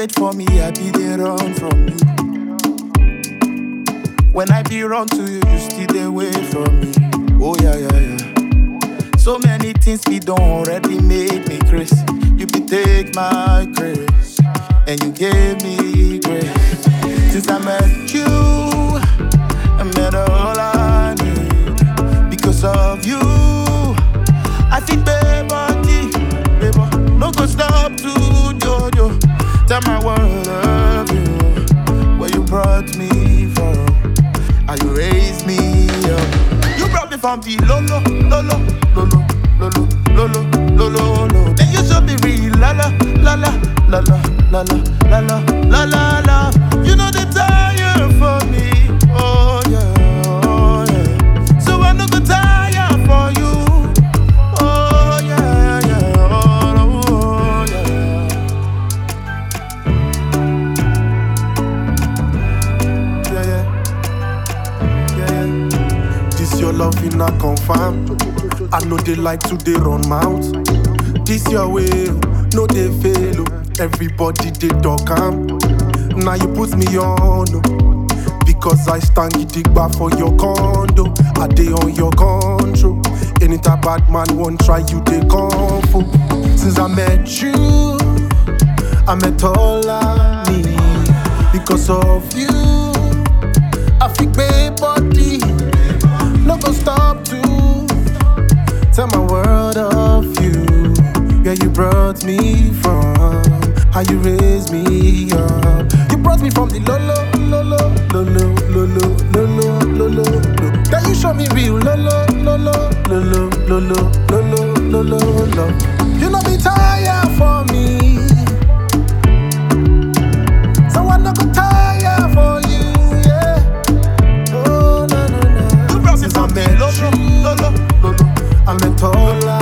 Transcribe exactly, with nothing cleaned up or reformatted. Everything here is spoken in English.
wait for me, I be there run from you. When I be run to you, you still dey wait for me. Oh yeah, yeah, yeah. So many things we don't already make me crazy. You be take my grace, and you gave me grace. Since I met you, I met all I need. Because of you, I feel baby, baby. No go stop to Jojo. Tell my world of you, where you brought me from, how you raised me up. You brought me from the lolo, lolo, lolo, lolo, lolo, lolo, lolo. Then you showed me real la la, la la, la la, la la, la la, la la, la. You know the tire for me, oh yeah, oh yeah. So I no go tire for you, oh yeah, yeah, oh, oh yeah. Yeah, yeah, yeah, yeah. This your love in a confirm. I know they like to they run mouth. This your way, no they fail. Everybody they talk am. Now you put me on, oh, because I stand gidigba for your condo. I dey on your control. Ain't a bad man won't try you they come for. Since I met you, I met all I need. Because of you, I feel baby body. No go stop to tell my world of you. Where you brought me from, how you raised me up. You brought me from the lolo, lolo, lolo, lolo, lolo, lolo, lolo. Then you show me real lolo, lolo, lolo, lolo, lolo, lolo, lolo. You know be tired for me, so I no go tire for you, yeah. Oh no no no. You brought me from the lolo, lolo, lolo. I met all